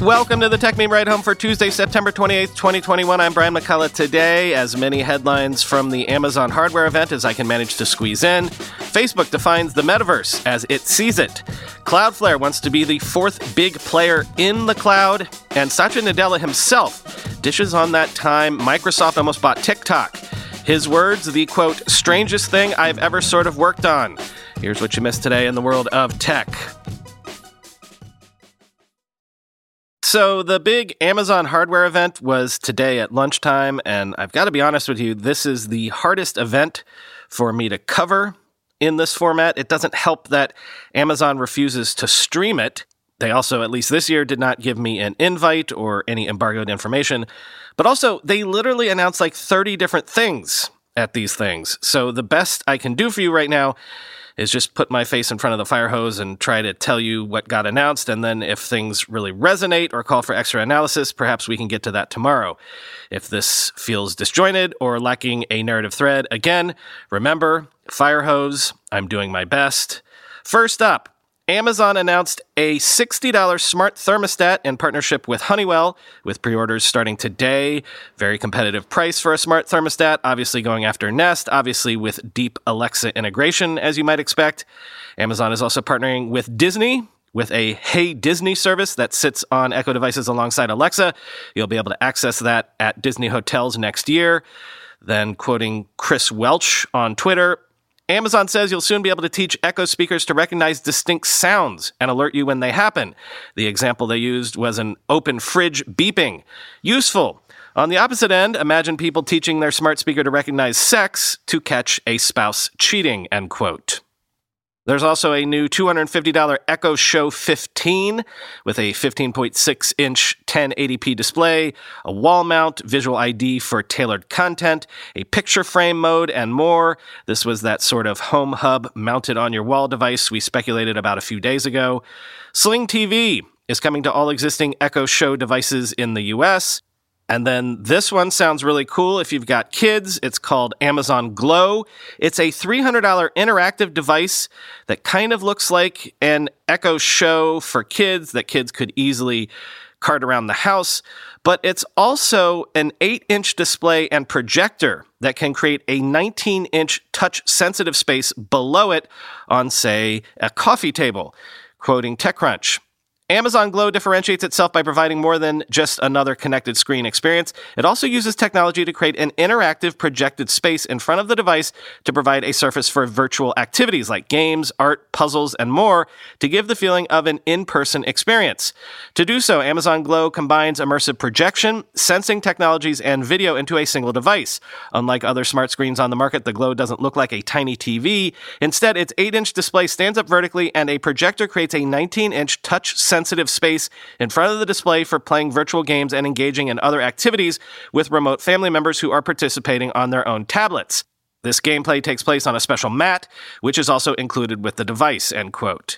Welcome to the Tech Meme Ride Home for Tuesday, September 28th, 2021. I'm Brian McCullough. Today, as many headlines from the Amazon hardware event as I can manage to squeeze in. Facebook defines the metaverse as it sees it. Cloudflare wants to be the fourth big player in the cloud. And Satya Nadella himself dishes on that time Microsoft almost bought TikTok. His words, the quote, strangest thing I've ever sort of worked on. Here's what you missed today in the world of tech. So the big Amazon hardware event was today at lunchtime, and I've got to be honest with you, this is the hardest event for me to cover in this format. It doesn't help that Amazon refuses to stream it. They also, at least this year, did not give me an invite or any embargoed information. But also, they literally announced like 30 different things at these things. So the best I can do for you right now is just put my face in front of the fire hose and try to tell you what got announced. And then if things really resonate or call for extra analysis, perhaps we can get to that tomorrow. If this feels disjointed or lacking a narrative thread, again, remember, fire hose, I'm doing my best. First up, Amazon announced a $60 smart thermostat in partnership with Honeywell, with pre-orders starting today. Very competitive price for a smart thermostat, obviously going after Nest, obviously with deep Alexa integration, as you might expect. Amazon is also partnering with Disney, with a Hey Disney service that sits on Echo devices alongside Alexa. You'll be able to access that at Disney hotels next year. Then, quoting Chris Welch on Twitter, Amazon says you'll soon be able to teach Echo speakers to recognize distinct sounds and alert you when they happen. The example they used was an open fridge beeping. Useful. On the opposite end, imagine people teaching their smart speaker to recognize sex to catch a spouse cheating, end quote. There's also a new $250 Echo Show 15 with a 15.6-inch 1080p display, a wall mount, visual ID for tailored content, a picture frame mode, and more. This was that sort of home hub mounted on your wall device we speculated about a few days ago. Sling TV is coming to all existing Echo Show devices in the US. And then this one sounds really cool if you've got kids. It's called Amazon Glow. It's a $300 interactive device that kind of looks like an Echo Show for kids that kids could easily cart around the house. But it's also an 8-inch display and projector that can create a 19-inch touch-sensitive space below it on, say, a coffee table. Quoting TechCrunch, Amazon Glow differentiates itself by providing more than just another connected screen experience. It also uses technology to create an interactive projected space in front of the device to provide a surface for virtual activities like games, art, puzzles, and more to give the feeling of an in-person experience. To do so, Amazon Glow combines immersive projection, sensing technologies, and video into a single device. Unlike other smart screens on the market, the Glow doesn't look like a tiny TV. Instead, its 8-inch display stands up vertically, and a projector creates a 19-inch touch-sensitive space in front of the display for playing virtual games and engaging in other activities with remote family members who are participating on their own tablets. This gameplay takes place on a special mat, which is also included with the device, end quote.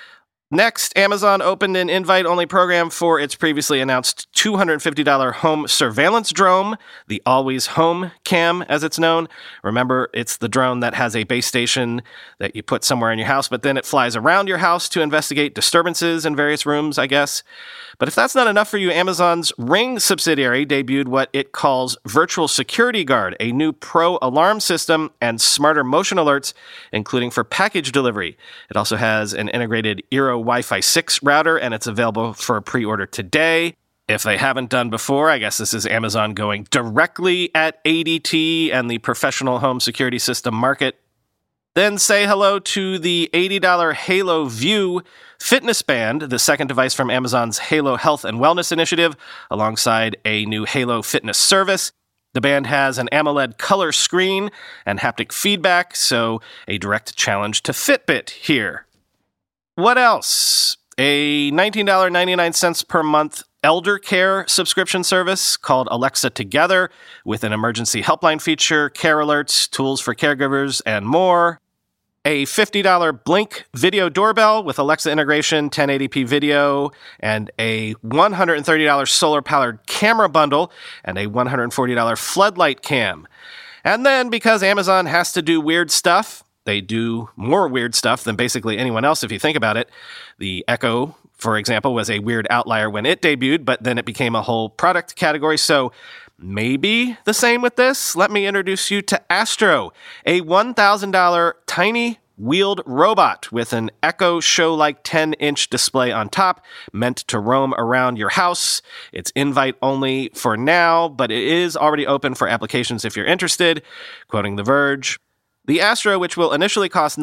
Next, Amazon opened an invite-only program for its previously announced $250 home surveillance drone, the Always Home Cam, as it's known. Remember, it's the drone that has a base station that you put somewhere in your house, but then it flies around your house to investigate disturbances in various rooms, I guess. But if that's not enough for you, Amazon's Ring subsidiary debuted what it calls Virtual Security Guard, a new pro alarm system and smarter motion alerts, including for package delivery. It also has an integrated Eero Wi-Fi 6 router, and it's available for pre-order today. If they haven't done before, I guess this is Amazon going directly at ADT and the professional home security system market. Then say hello to the $80 Halo View fitness band, the second device from Amazon's Halo Health and Wellness initiative, alongside a new Halo fitness service. The band has an AMOLED color screen and haptic feedback, so a direct challenge to Fitbit here. What else? A $19.99 per month elder care subscription service called Alexa Together with an emergency helpline feature, care alerts, tools for caregivers, and more. A $50 Blink video doorbell with Alexa integration, 1080p video, and a $130 solar-powered camera bundle, and a $140 floodlight cam. And then, because Amazon has to do weird stuff, They do more weird stuff than basically anyone else if you think about it. The Echo, for example, was a weird outlier when it debuted, but then it became a whole product category. So maybe the same with this. Let me introduce you to Astro, a $1,000 tiny wheeled robot with an Echo Show-like 10-inch display on top, meant to roam around your house. It's invite only for now, but it is already open for applications if you're interested. Quoting The Verge, the Astro, which will initially cost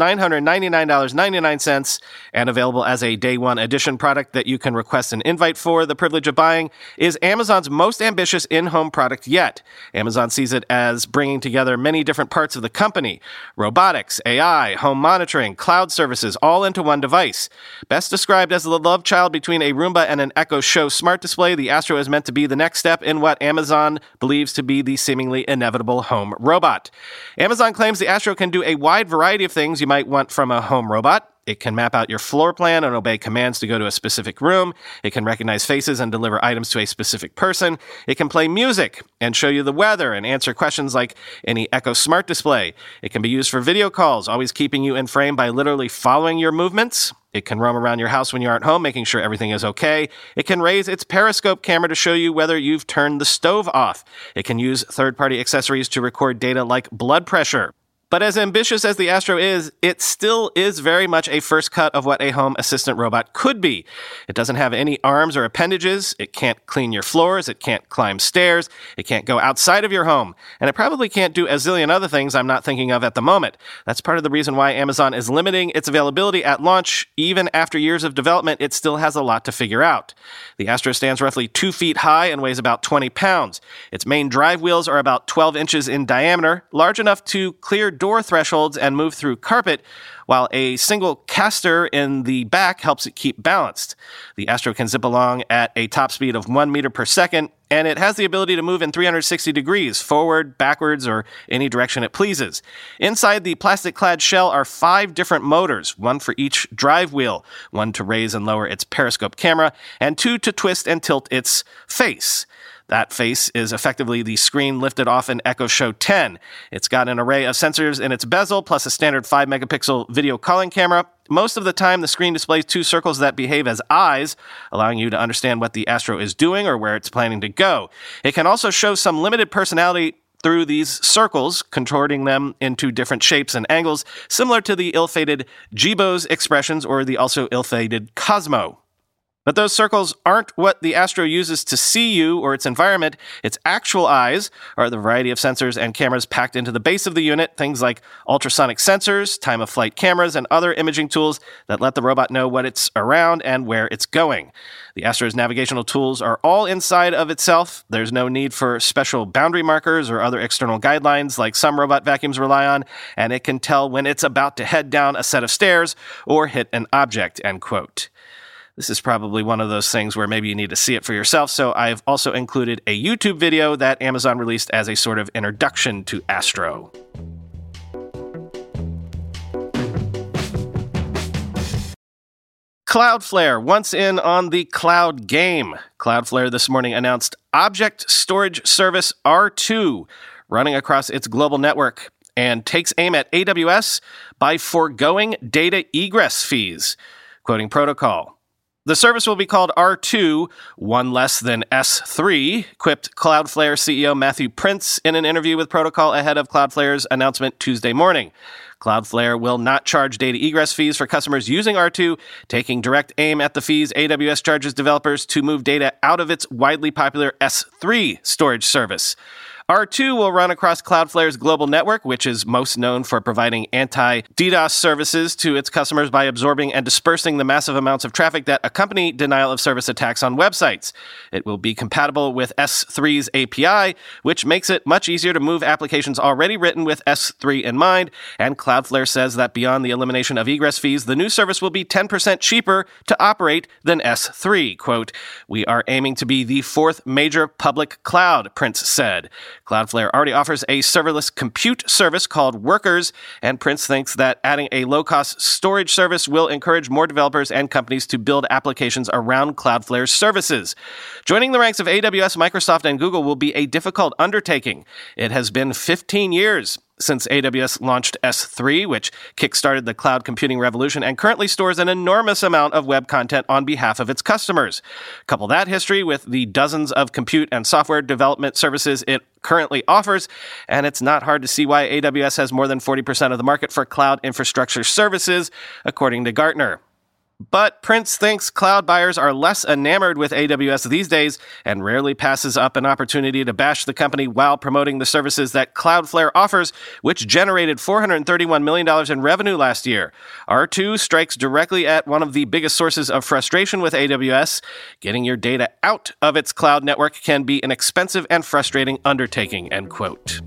$999.99 and available as a Day One Edition product that you can request an invite for the privilege of buying, is Amazon's most ambitious in-home product yet. Amazon sees it as bringing together many different parts of the company: robotics, AI, home monitoring, cloud services, all into one device. Best described as the love child between a Roomba and an Echo Show smart display, the Astro is meant to be the next step in what Amazon believes to be the seemingly inevitable home robot. Amazon claims the Astro can do a wide variety of things you might want from a home robot. It can map out your floor plan and obey commands to go to a specific room. It can recognize faces and deliver items to a specific person. It can play music and show you the weather and answer questions like any Echo Smart display. It can be used for video calls, always keeping you in frame by literally following your movements. It can roam around your house when you aren't home, making sure everything is okay. It can raise its periscope camera to show you whether you've turned the stove off. It can use third-party accessories to record data like blood pressure. But as ambitious as the Astro is, it still is very much a first cut of what a home assistant robot could be. It doesn't have any arms or appendages. It can't clean your floors. It can't climb stairs. It can't go outside of your home. And it probably can't do a zillion other things I'm not thinking of at the moment. That's part of the reason why Amazon is limiting its availability at launch. Even after years of development, it still has a lot to figure out. The Astro stands roughly 2 feet high and weighs about 20 pounds. Its main drive wheels are about 12 inches in diameter, large enough to clear door thresholds and move through carpet, while a single caster in the back helps it keep balanced. The Astro can zip along at a top speed of 1 meter per second, and it has the ability to move in 360 degrees, forward, backwards, or any direction it pleases. Inside the plastic-clad shell are 5 different motors, one for each drive wheel, one to raise and lower its periscope camera, and 2 to twist and tilt its face. That face is effectively the screen lifted off an Echo Show 10. It's got an array of sensors in its bezel, plus a standard 5-megapixel video calling camera. Most of the time, the screen displays 2 circles that behave as eyes, allowing you to understand what the Astro is doing or where it's planning to go. It can also show some limited personality through these circles, contorting them into different shapes and angles, similar to the ill-fated Jibo's expressions or the also ill-fated Cosmo. But those circles aren't what the Astro uses to see you or its environment. Its actual eyes are the variety of sensors and cameras packed into the base of the unit, things like ultrasonic sensors, time-of-flight cameras, and other imaging tools that let the robot know what it's around and where it's going. The Astro's navigational tools are all inside of itself. There's no need for special boundary markers or other external guidelines like some robot vacuums rely on, and it can tell when it's about to head down a set of stairs or hit an object, end quote. This is probably one of those things where maybe you need to see it for yourself, so I've also included a YouTube video that Amazon released as a sort of introduction to Astro. Cloudflare, once in on the cloud game. Cloudflare this morning announced Object Storage Service R2 running across its global network and takes aim at AWS by foregoing data egress fees. Quoting Protocol, the service will be called R2, one less than S3, quipped Cloudflare CEO Matthew Prince in an interview with Protocol ahead of Cloudflare's announcement Tuesday morning. Cloudflare will not charge data egress fees for customers using R2, taking direct aim at the fees AWS charges developers to move data out of its widely popular S3 storage service. R2 will run across Cloudflare's global network, which is most known for providing anti-DDoS services to its customers by absorbing and dispersing the massive amounts of traffic that accompany denial-of-service attacks on websites. It will be compatible with S3's API, which makes it much easier to move applications already written with S3 in mind, and Cloudflare says that beyond the elimination of egress fees, the new service will be 10% cheaper to operate than S3. Quote, "We are aiming to be the 4th major public cloud," Prince said. Cloudflare already offers a serverless compute service called Workers, and Prince thinks that adding a low-cost storage service will encourage more developers and companies to build applications around Cloudflare's services. Joining the ranks of AWS, Microsoft, and Google will be a difficult undertaking. It has been 15 years since AWS launched S3, which kickstarted the cloud computing revolution and currently stores an enormous amount of web content on behalf of its customers. Couple that history with the dozens of compute and software development services it currently offers, and it's not hard to see why AWS has more than 40% of the market for cloud infrastructure services, according to Gartner. But Prince thinks cloud buyers are less enamored with AWS these days and rarely passes up an opportunity to bash the company while promoting the services that Cloudflare offers, which generated $431 million in revenue last year. R2 strikes directly at one of the biggest sources of frustration with AWS. Getting your data out of its cloud network can be an expensive and frustrating undertaking, end quote.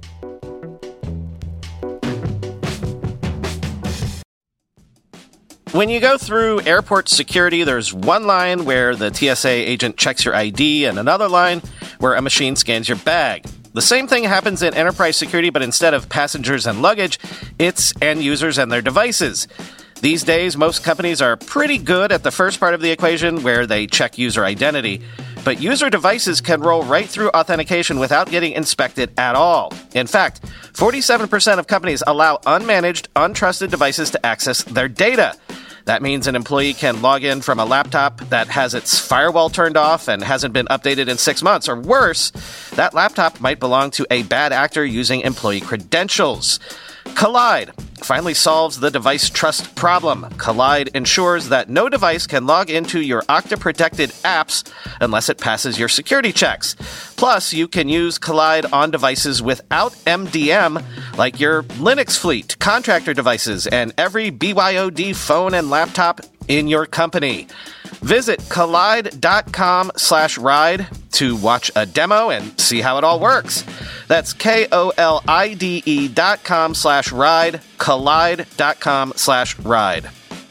When you go through airport security, there's one line where the TSA agent checks your ID and another line where a machine scans your bag. The same thing happens in enterprise security, but instead of passengers and luggage, it's end users and their devices. These days, most companies are pretty good at the first part of the equation where they check user identity, but user devices can roll right through authentication without getting inspected at all. In fact, 47% of companies allow unmanaged, untrusted devices to access their data. That means an employee can log in from a laptop that has its firewall turned off and hasn't been updated in 6 months. Or worse, that laptop might belong to a bad actor using employee credentials. Kolide finally solves the device trust problem. Kolide ensures that no device can log into your Okta-protected apps unless it passes your security checks. Plus, you can use Kolide on devices without MDM, like your Linux fleet, contractor devices, and every BYOD phone and laptop in your company. Visit kolide.com/ride to watch a demo and see how it all works. That's KOLIDE.com/ride, kolide.com/ride.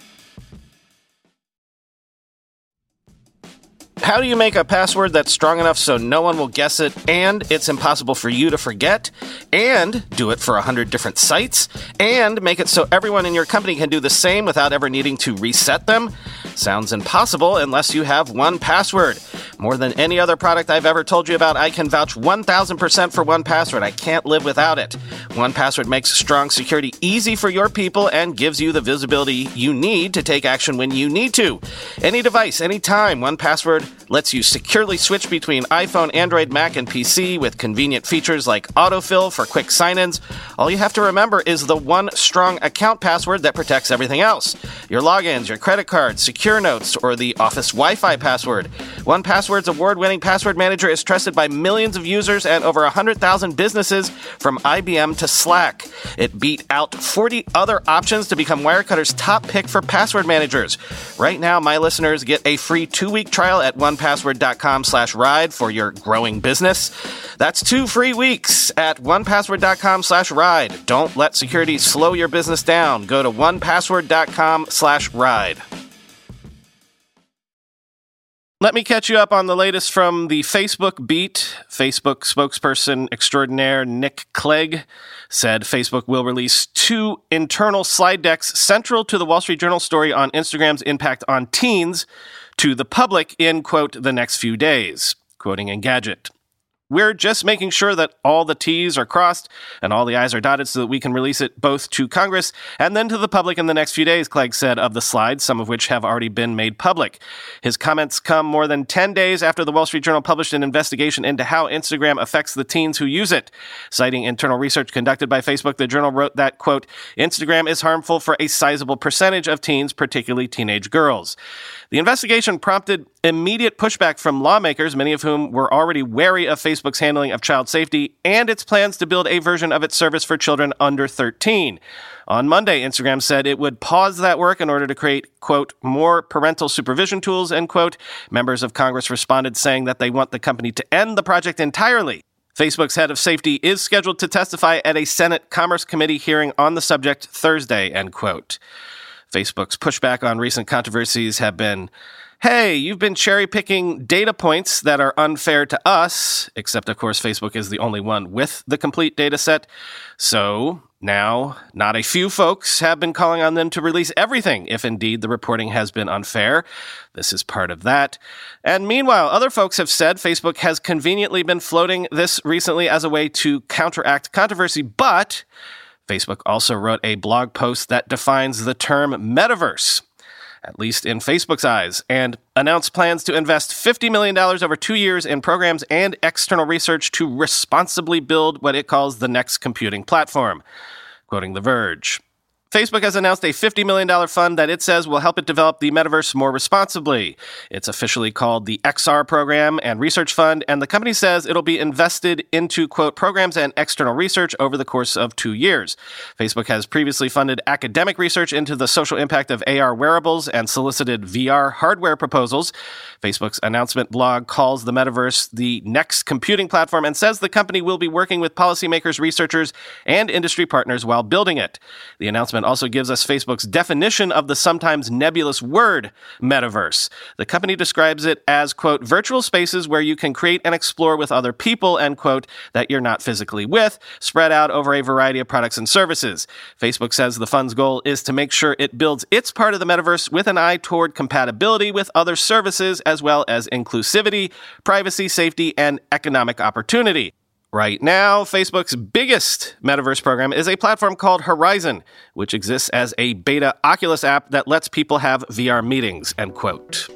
How do you make a password that's strong enough so no one will guess it, and it's impossible for you to forget, and do it for 100 different sites, and make it so everyone in your company can do the same without ever needing to reset them? Sounds impossible unless you have 1Password. More than any other product I've ever told you about, I can vouch 1,000% for 1Password. I can't live without it. 1Password makes strong security easy for your people and gives you the visibility you need to take action when you need to. Any device, anytime, 1Password lets you securely switch between iPhone, Android, Mac, and PC with convenient features like autofill for quick sign-ins. All you have to remember is the one strong account password that protects everything else. Your logins, your credit cards, secure notes, or the office Wi-Fi password. 1Password's award-winning password manager is trusted by millions of users and over 100,000 businesses from IBM to Slack. It beat out 40 other options to become Wirecutter's top pick for password managers. Right now, my listeners get a free 2-week trial at 1Password.com/ride for your growing business. That's 2 free weeks at 1Password.com/ride. Don't let security slow your business down. Go to 1Password.com/ride. Let me catch you up on the latest from the Facebook beat. Facebook spokesperson extraordinaire Nick Clegg said Facebook will release 2 internal slide decks central to the Wall Street Journal story on Instagram's impact on teens to the public in, quote, the next few days, quoting Engadget. We're just making sure that all the T's are crossed and all the I's are dotted so that we can release it both to Congress and then to the public in the next few days, Clegg said of the slides, some of which have already been made public. His comments come more than 10 days after the Wall Street Journal published an investigation into how Instagram affects the teens who use it. Citing internal research conducted by Facebook, the journal wrote that, quote, Instagram is harmful for a sizable percentage of teens, particularly teenage girls. The investigation prompted immediate pushback from lawmakers, many of whom were already wary of Facebook's handling of child safety and its plans to build a version of its service for children under 13. On Monday, Instagram said it would pause that work in order to create, quote, more parental supervision tools, end quote. Members of Congress responded saying that they want the company to end the project entirely. Facebook's head of safety is scheduled to testify at a Senate Commerce Committee hearing on the subject Thursday, end quote. Facebook's pushback on recent controversies have been, hey, you've been cherry-picking data points that are unfair to us, except, of course, Facebook is the only one with the complete data set. So Now, not a few folks have been calling on them to release everything if indeed the reporting has been unfair. This is part of that. And meanwhile, other folks have said Facebook has conveniently been floating this recently as a way to counteract controversy, but Facebook also wrote a blog post that defines the term metaverse, at least in Facebook's eyes, and announced plans to invest $50 million over 2 years in programs and external research to responsibly build what it calls the next computing platform. Quoting The Verge, Facebook has announced a $50 million fund that it says will help it develop the metaverse more responsibly. It's officially called the XR Program and Research Fund, and the company says it'll be invested into, quote, programs and external research over the course of 2 years. Facebook has previously funded academic research into the social impact of AR wearables and solicited VR hardware proposals. Facebook's announcement blog calls the metaverse the next computing platform and says the company will be working with policymakers, researchers, and industry partners while building it. The announcement also gives us Facebook's definition of the sometimes nebulous word metaverse. The company describes it as, quote, virtual spaces where you can create and explore with other people, end quote, that you're not physically with, spread out over a variety of products and services. Facebook says the fund's goal is to make sure it builds its part of the metaverse with an eye toward compatibility with other services, as well as inclusivity, privacy, safety, and economic opportunity. Right now, Facebook's biggest metaverse program is a platform called Horizon, which exists as a beta Oculus app that lets people have VR meetings, end quote.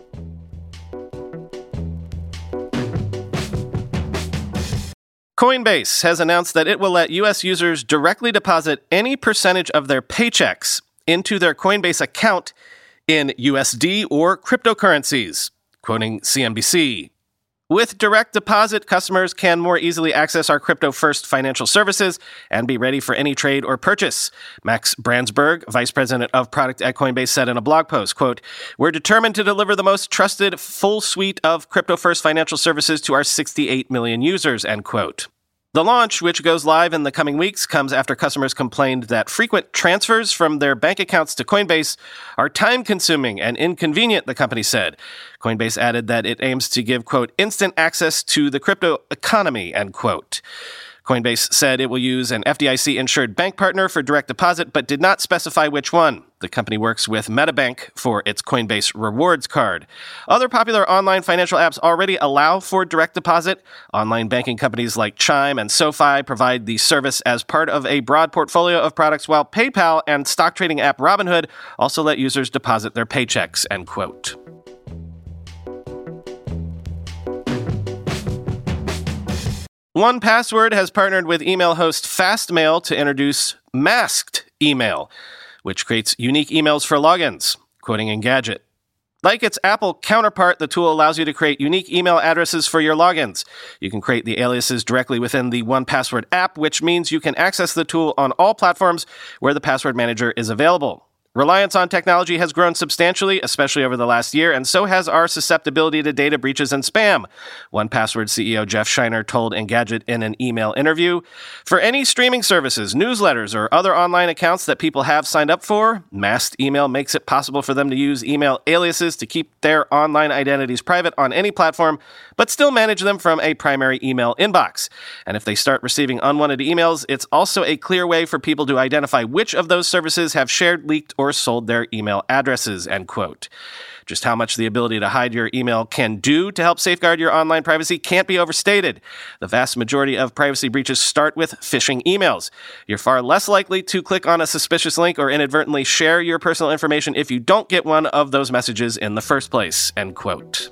Coinbase has announced that it will let U.S. users directly deposit any percentage of their paychecks into their Coinbase account in USD or cryptocurrencies, quoting CNBC. With direct deposit, customers can more easily access our crypto-first financial services and be ready for any trade or purchase. Max Brandsburg, vice president of product at Coinbase, said in a blog post, quote, we're determined to deliver the most trusted full suite of crypto-first financial services to our 68 million users, end quote. The launch, which goes live in the coming weeks, comes after customers complained that frequent transfers from their bank accounts to Coinbase are time-consuming and inconvenient, the company said. Coinbase added that it aims to give, quote, instant access to the crypto economy, end quote. Coinbase said it will use an FDIC-insured bank partner for direct deposit, but did not specify which one. The company works with MetaBank for its Coinbase Rewards card. Other popular online financial apps already allow for direct deposit. Online banking companies like Chime and SoFi provide the service as part of a broad portfolio of products, while PayPal and stock trading app Robinhood also let users deposit their paychecks, end quote. 1Password has partnered with email host Fastmail to introduce masked email, which creates unique emails for logins, quoting Engadget. Like its Apple counterpart, the tool allows you to create unique email addresses for your logins. You can create the aliases directly within the 1Password app, which means you can access the tool on all platforms where the password manager is available. Reliance on technology has grown substantially, especially over the last year, and so has our susceptibility to data breaches and spam. 1Password CEO Jeff Shiner told Engadget in an email interview, for any streaming services, newsletters, or other online accounts that people have signed up for, masked email makes it possible for them to use email aliases to keep their online identities private on any platform, but still manage them from a primary email inbox. And if they start receiving unwanted emails, it's also a clear way for people to identify which of those services have shared, leaked, or sold their email addresses, end quote. Just how much the ability to hide your email can do to help safeguard your online privacy can't be overstated. The vast majority of privacy breaches start with phishing emails. You're far less likely to click on a suspicious link or inadvertently share your personal information if you don't get one of those messages in the first place, end quote.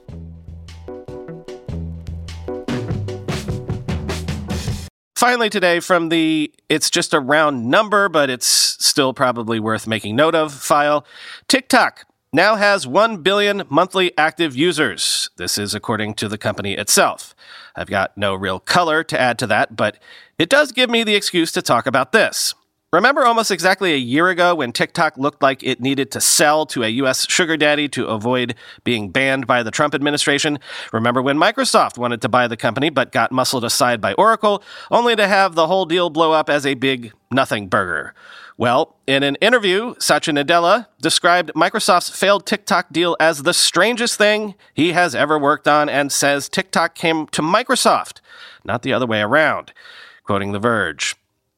Finally today, from the it's just a round number, but it's still probably worth making note of file, TikTok now has 1 billion monthly active users. This is according to the company itself. I've got no real color to add to that, but it does give me the excuse to talk about this. Remember almost exactly a year ago when TikTok looked like it needed to sell to a U.S. sugar daddy to avoid being banned by the Trump administration? Remember when Microsoft wanted to buy the company but got muscled aside by Oracle, only to have the whole deal blow up as a big nothing burger? Well, in an interview, Satya Nadella described Microsoft's failed TikTok deal as the strangest thing he has ever worked on and says TikTok came to Microsoft, not the other way around. Quoting The Verge,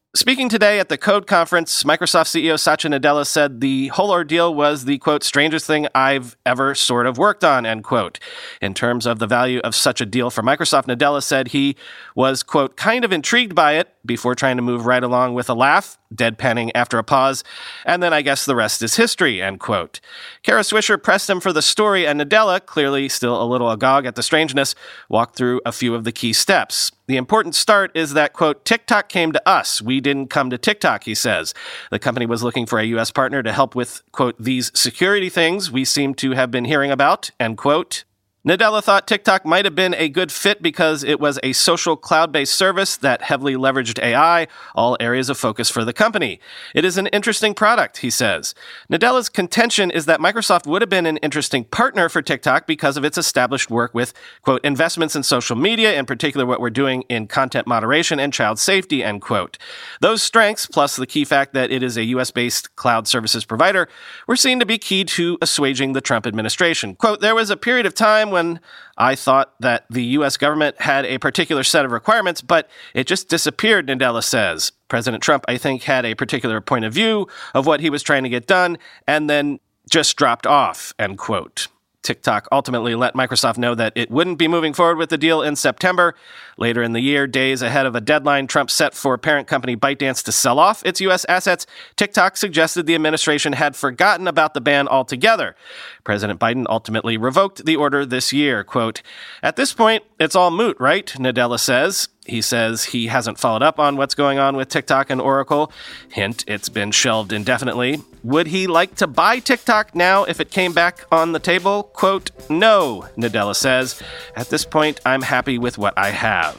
Speaking today at the Code Conference, Microsoft CEO Satya Nadella said the whole ordeal was the, quote, strangest thing I've ever sort of worked on, end quote. In terms of the value of such a deal for Microsoft, Nadella said he was, quote, kind of intrigued by it before trying to move right along with a laugh, deadpanning after a pause, and then I guess the rest is history, end quote. Kara Swisher pressed him for the story, and Nadella, clearly still a little agog at the strangeness, walked through a few of the key steps. The important start is that, quote, TikTok came to us. We didn't come to TikTok, he says. The company was looking for a U.S. partner to help with, quote, these security things we seem to have been hearing about, end quote. Nadella thought TikTok might have been a good fit because it was a social cloud-based service that heavily leveraged AI, all areas of focus for the company. It is an interesting product, he says. Nadella's contention is that Microsoft would have been an interesting partner for TikTok because of its established work with, quote, investments in social media, in particular what we're doing in content moderation and child safety, end quote. Those strengths, plus the key fact that it is a U.S.-based cloud services provider, were seen to be key to assuaging the Trump administration. Quote, there was a period of time when I thought that the U.S. government had a particular set of requirements, but it just disappeared, Nadella says. President Trump, I think, had a particular point of view of what he was trying to get done, and then just dropped off, end quote. TikTok ultimately let Microsoft know that it wouldn't be moving forward with the deal in September. Later in the year, days ahead of a deadline Trump set for parent company ByteDance to sell off its U.S. assets, TikTok suggested the administration had forgotten about the ban altogether. President Biden ultimately revoked the order this year. Quote, at this point, it's all moot, right? Nadella says. He says he hasn't followed up on what's going on with TikTok and Oracle. Hint, it's been shelved indefinitely. Would he like to buy TikTok now if it came back on the table? Quote, no, Nadella says. At this point, I'm happy with what I have.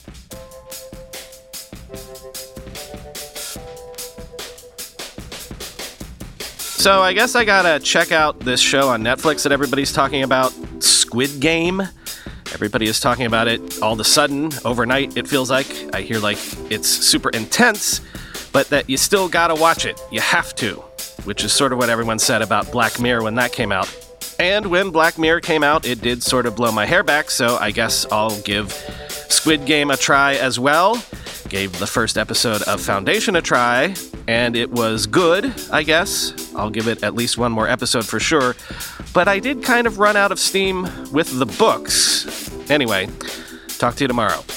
So I guess I gotta check out this show on Netflix that everybody's talking about, Squid Game. Everybody is talking about it all of a sudden, overnight, it feels like. I hear like it's super intense, but that you still gotta watch it. You have to, which is sort of what everyone said about Black Mirror when that came out. And when Black Mirror came out, it did sort of blow my hair back, so I guess I'll give Squid Game a try as well. Gave the first episode of Foundation a try, and it was good, I guess. I'll give it at least one more episode for sure. But I did kind of run out of steam with the books. Anyway, talk to you tomorrow.